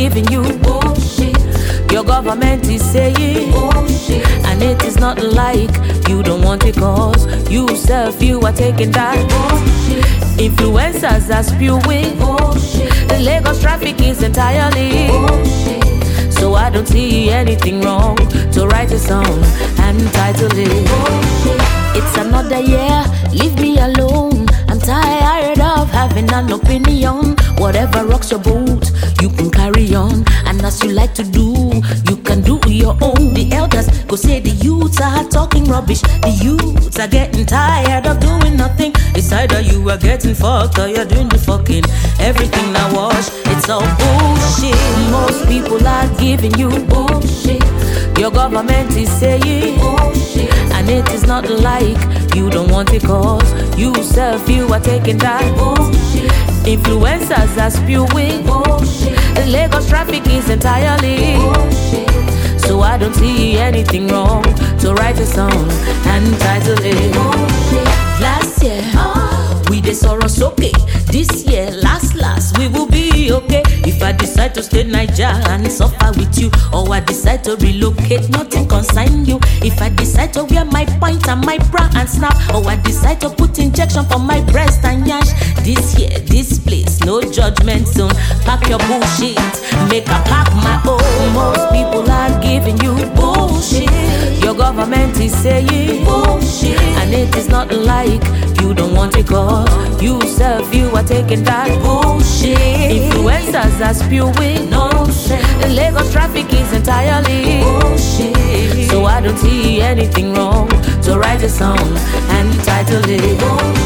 giving you bullshit. Your government is saying bullshit, and it is not like you don't want it, cause you self, you are taking that bullshit. Influencers are spewing bullshit. The Lagos traffic is entirely bullshit. So I don't see anything wrong to write a song and title it bullshit. It's another year, leave me alone. I'm tired of having an opinion. Whatever rocks your boat, you can carry on. And as you like to do, you can do your own. The elders go say the youths are talking rubbish. The youths are getting tired of doing nothing. It's either you are getting fucked or you're doing the fucking. Everything I watch, it's all bullshit. Most people are giving you bullshit. Your government is saying bullshit, and it is not like you don't want it, cause you self, you are taking that bullshit. Influencers are spewing bullshit. The Lagos traffic is entirely bullshit. So I don't see anything wrong to write a song and title it bullshit. Last year, we did Soros okay. This year, last, we will be okay. If I decide to stay Niger and suffer with you, or I decide to relocate, nothing concern you. If I decide to wear my point and my bra and snap, or I decide to put injection for my breast and yash, this year, this place, no judgment zone. Pack your bullshit, make a pack my own. Most people are giving you bullshit. Your government is saying bullshit, and it is not like you don't want it, cause you self, you are taking that bullshit. Influencers are spewing nonsense. The Lagos traffic is entirely bullshit. So I don't see anything wrong to write a song and title it bullshit.